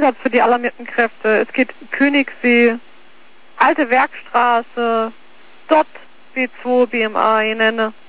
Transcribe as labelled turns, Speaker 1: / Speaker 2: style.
Speaker 1: Einsatz für die alarmierten Kräfte. Es geht Königssee, Alte Werkstraße, Dott, B2, BMA, ich nenne.